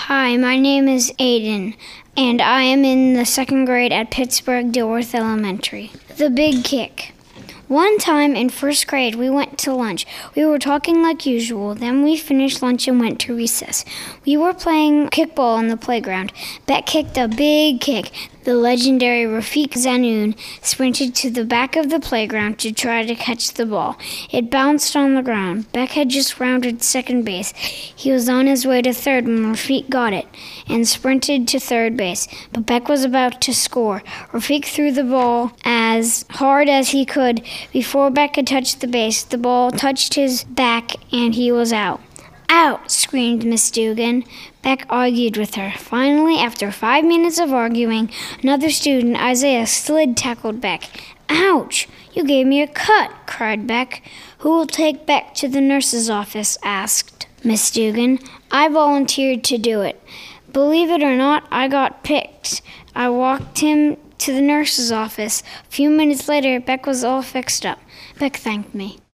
Hi, my name is Aiden, and I am in the second grade at Pittsburgh Dilworth Elementary. The Big Kick. One time in first grade, we went to lunch. We were talking like usual. Then we finished lunch and went to recess. We were playing kickball on the playground. Beck kicked a big kick. The legendary Rafiq Zanoun sprinted to the back of the playground to try to catch the ball. It bounced on the ground. Beck had just rounded second base. He was on his way to third when Rafiq got it and sprinted to third base. But Beck was about to score. Rafiq threw the ball as hard as he could. Before Beck could touch the base, the ball touched his back and he was out. "Out!" screamed Miss Dugan. Beck argued with her. Finally, after 5 minutes of arguing, another student, Isaiah, slid tackled Beck. "Ouch! You gave me a cut!" cried Beck. "Who will take Beck to the nurse's office?" asked Miss Dugan. "I volunteered to do it. Believe it or not, I got picked. I walked him to the nurse's office. A few minutes later, Beck was all fixed up. Beck thanked me.